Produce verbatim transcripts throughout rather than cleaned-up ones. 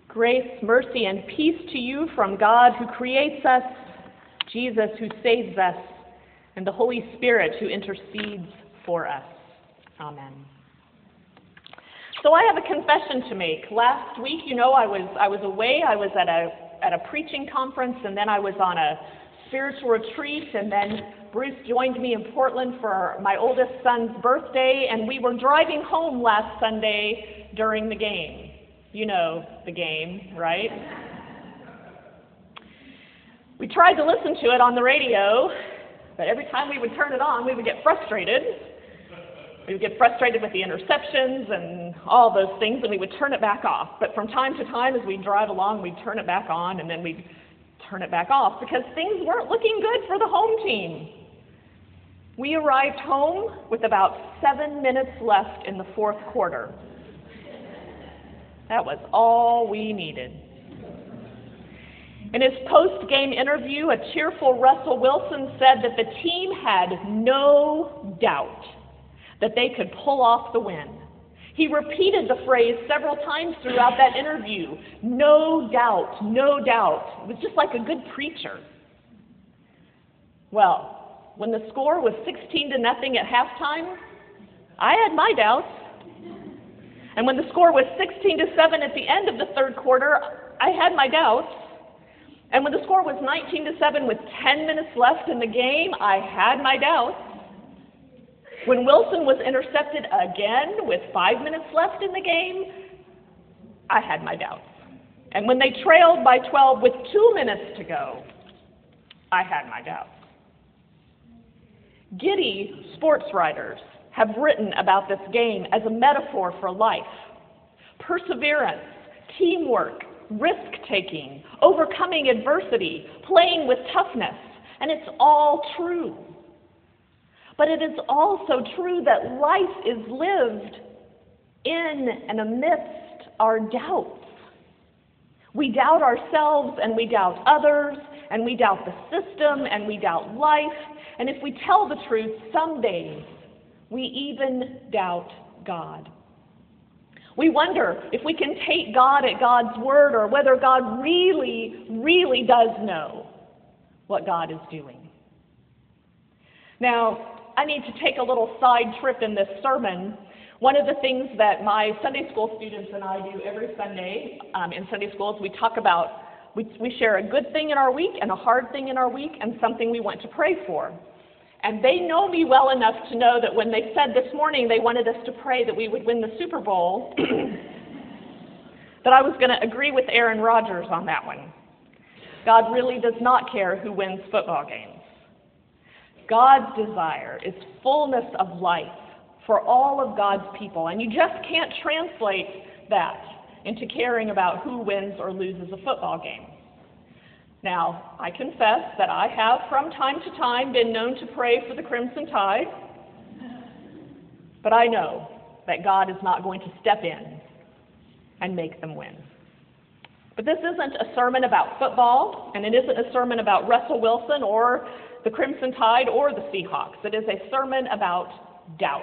Grace, mercy, and peace to you from God who creates us, Jesus who saves us, and the Holy Spirit who intercedes for us. Amen. So I have a confession to make. Last week, you know, I was I was away. I was at a at a preaching conference, and then I was on a spiritual retreat, and then Bruce joined me in Portland for my oldest son's birthday, and we were driving home last Sunday during the game. You know the game, right? We tried to listen to it on the radio, but every time we would turn it on, we would get frustrated. We would get frustrated with the interceptions and all those things, and we would turn it back off. But from time to time, as we'd drive along, we'd turn it back on, and then we'd turn it back off, because things weren't looking good for the home team. We arrived home with about seven minutes left in the fourth quarter. That was all we needed. In his post-game interview, a cheerful Russell Wilson said that the team had no doubt that they could pull off the win. He repeated the phrase several times throughout that interview, no doubt, no doubt. It was just like a good preacher. Well, when the score was sixteen to nothing at halftime, I had my doubts. And when the score was sixteen to seven at the end of the third quarter, I had my doubts. And when the score was nineteen to seven with ten minutes left in the game, I had my doubts. When Wilson was intercepted again with five minutes left in the game, I had my doubts. And when they trailed by twelve with two minutes to go, I had my doubts. Giddy sports writers have written about this game as a metaphor for life. Perseverance, teamwork, risk-taking, overcoming adversity, playing with toughness, and it's all true. But it is also true that life is lived in and amidst our doubts. We doubt ourselves, and we doubt others, and we doubt the system, and we doubt life, and if we tell the truth, some days we even doubt God. We wonder if we can take God at God's word, or whether God really, really does know what God is doing. Now, I need to take a little side trip in this sermon. One of the things that my Sunday school students and I do every Sunday um, in Sunday school is we talk about, we, we share a good thing in our week and a hard thing in our week and something we want to pray for. And they know me well enough to know that when they said this morning they wanted us to pray that we would win the Super Bowl, that I was going to agree with Aaron Rodgers on that one. God really does not care who wins football games. God's desire is fullness of life for all of God's people, and you just can't translate that into caring about who wins or loses a football game. Now, I confess that I have from time to time been known to pray for the Crimson Tide, but I know that God is not going to step in and make them win. But this isn't a sermon about football, and it isn't a sermon about Russell Wilson or the Crimson Tide or the Seahawks. It is a sermon about doubt.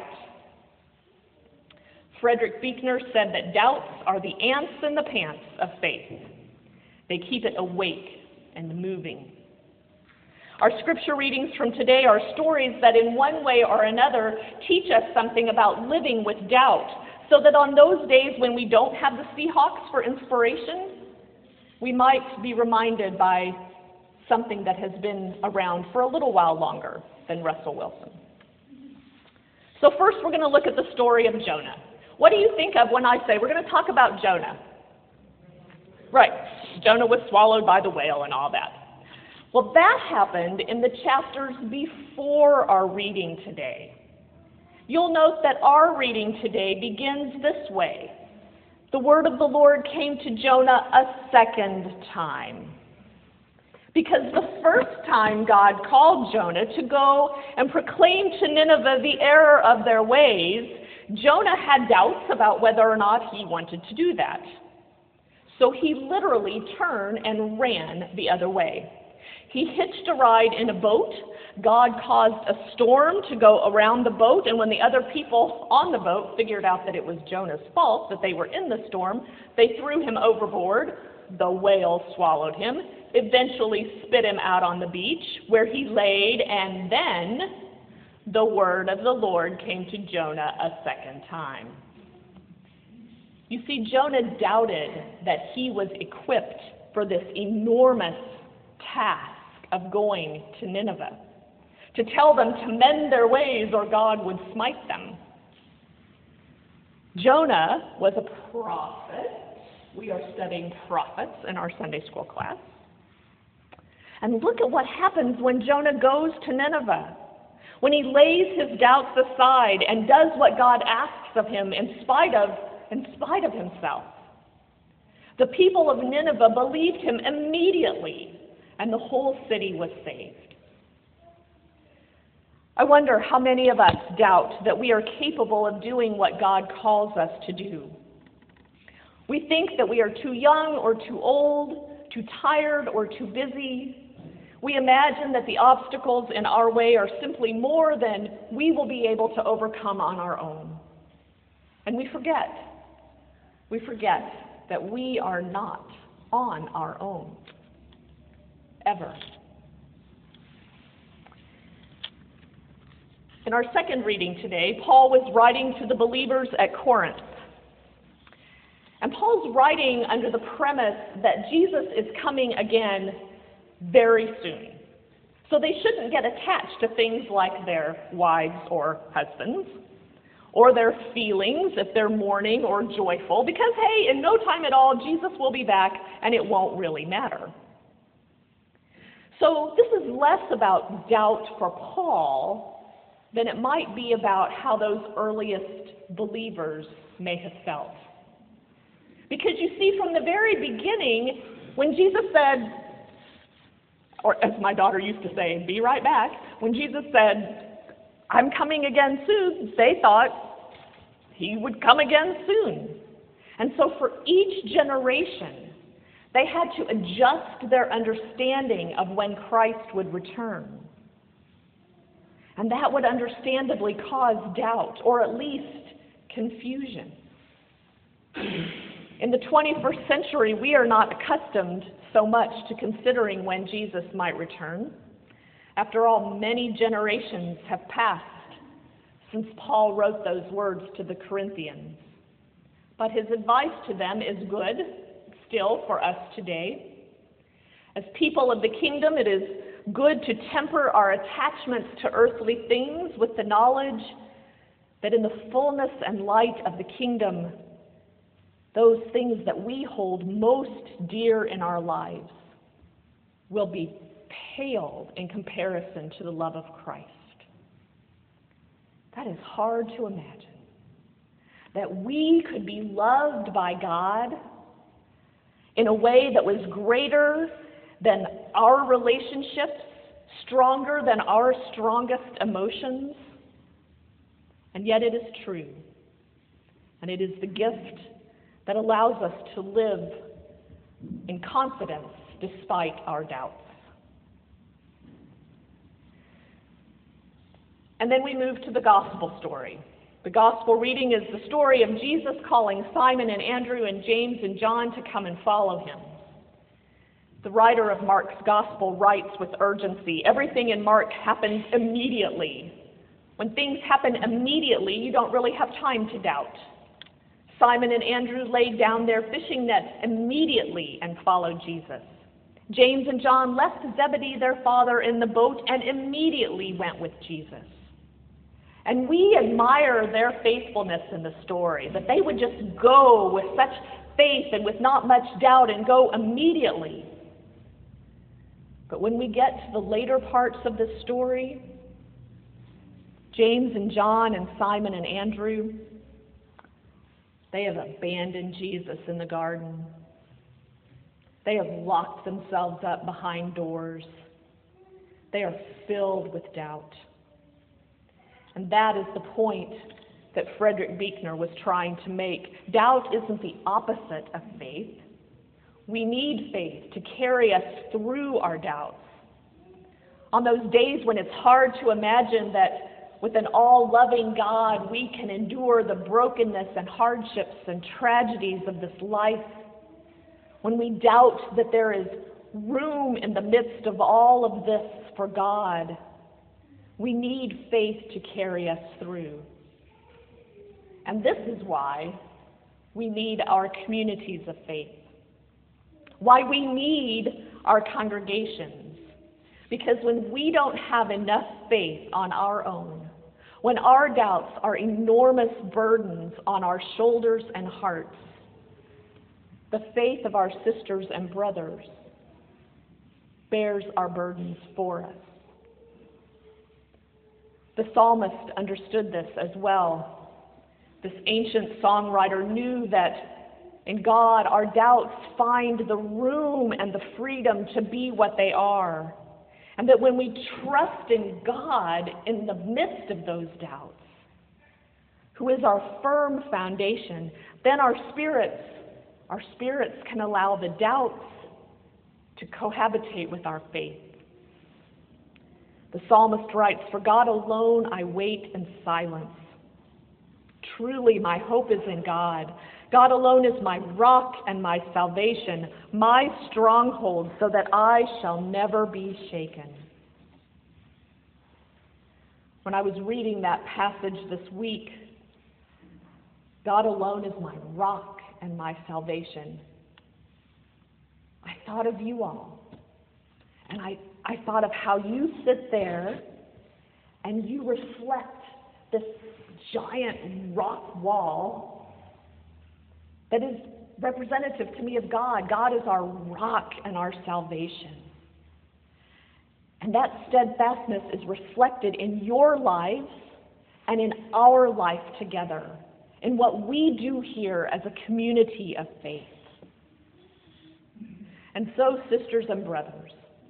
Frederick Buechner said that doubts are the ants in the pants of faith. They keep it awake and moving. Our scripture readings from today are stories that in one way or another teach us something about living with doubt, so that on those days when we don't have the Seahawks for inspiration, we might be reminded by something that has been around for a little while longer than Russell Wilson. So first we're going to look at the story of Jonah. What do you think of when I say we're going to talk about Jonah? Right, Jonah was swallowed by the whale and all that. Well, that happened in the chapters before our reading today. You'll note that our reading today begins this way. The word of the Lord came to Jonah a second time. Because the first time God called Jonah to go and proclaim to Nineveh the error of their ways, Jonah had doubts about whether or not he wanted to do that. So he literally turned and ran the other way. He hitched a ride in a boat. God caused a storm to go around the boat, and when the other people on the boat figured out that it was Jonah's fault, that they were in the storm, they threw him overboard. The whale swallowed him, eventually spit him out on the beach, where he laid, and then the word of the Lord came to Jonah a second time. You see, Jonah doubted that he was equipped for this enormous task of going to Nineveh, to tell them to mend their ways or God would smite them. Jonah was a prophet. We are studying prophets in our Sunday school class. And look at what happens when Jonah goes to Nineveh. When he lays his doubts aside and does what God asks of him in spite of, in spite of himself. The people of Nineveh believed him immediately, and the whole city was saved. I wonder how many of us doubt that we are capable of doing what God calls us to do. We think that we are too young or too old, too tired or too busy. We imagine that the obstacles in our way are simply more than we will be able to overcome on our own. And we forget, we forget that we are not on our own, ever. In our second reading today, Paul was writing to the believers at Corinth. And Paul's writing under the premise that Jesus is coming again very soon. So they shouldn't get attached to things like their wives or husbands, or their feelings if they're mourning or joyful, because, hey, in no time at all, Jesus will be back and it won't really matter. So this is less about doubt for Paul than it might be about how those earliest believers may have felt. Because you see, from the very beginning, when Jesus said, or as my daughter used to say, be right back, when Jesus said, I'm coming again soon, they thought he would come again soon. And so for each generation, they had to adjust their understanding of when Christ would return. And that would understandably cause doubt, or at least confusion. In the twenty-first century, we are not accustomed so much to considering when Jesus might return. After all, many generations have passed since Paul wrote those words to the Corinthians. But his advice to them is good still for us today. As people of the kingdom, it is good to temper our attachments to earthly things with the knowledge that in the fullness and light of the kingdom, those things that we hold most dear in our lives will be paled in comparison to the love of Christ. That is hard to imagine. That we could be loved by God in a way that was greater than our relationships, stronger than our strongest emotions. And yet it is true. And it is the gift that allows us to live in confidence despite our doubts. And then we move to the gospel story. The gospel reading is the story of Jesus calling Simon and Andrew and James and John to come and follow him. The writer of Mark's gospel writes with urgency. Everything in Mark happens immediately. When things happen immediately, you don't really have time to doubt. Simon and Andrew laid down their fishing nets immediately and followed Jesus. James and John left Zebedee, their father, in the boat and immediately went with Jesus. And we admire their faithfulness in the story, that they would just go with such faith and with not much doubt and go immediately. But when we get to the later parts of the story, James and John and Simon and Andrew, they have abandoned Jesus in the garden. They have locked themselves up behind doors. They are filled with doubt. And that is the point that Frederick Buechner was trying to make. Doubt isn't the opposite of faith. We need faith to carry us through our doubts. On those days when it's hard to imagine that with an all-loving God we can endure the brokenness and hardships and tragedies of this life. When we doubt that there is room in the midst of all of this for God, we need faith to carry us through. And this is why we need our communities of faith, why we need our congregations. Because when we don't have enough faith on our own, when our doubts are enormous burdens on our shoulders and hearts, the faith of our sisters and brothers bears our burdens for us. The psalmist understood this as well. This ancient songwriter knew that in God our doubts find the room and the freedom to be what they are. And that when we trust in God in the midst of those doubts, who is our firm foundation, then our spirits, our spirits can allow the doubts to cohabitate with our faith. The psalmist writes, "For God alone I wait in silence. Truly my hope is in God. God alone is my rock and my salvation, my stronghold, so that I shall never be shaken." When I was reading that passage this week, God alone is my rock and my salvation, I thought of you all. And I, I thought of how you sit there and you reflect this giant rock wall that is representative to me of God. God is our rock and our salvation. And that steadfastness is reflected in your lives and in our life together, in what we do here as a community of faith. And so, sisters and brothers,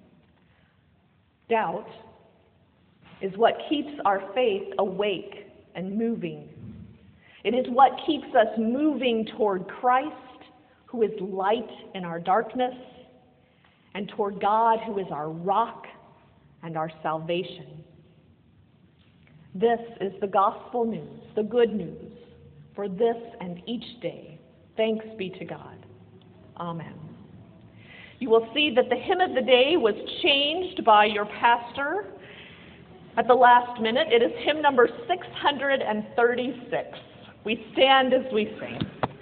doubt is what keeps our faith awake and moving. It is what keeps us moving toward Christ, who is light in our darkness, and toward God, who is our rock and our salvation. This is the gospel news, the good news, for this and each day. Thanks be to God. Amen. You will see that the hymn of the day was changed by your pastor at the last minute. It is hymn number six hundred thirty-six. We stand as we sing.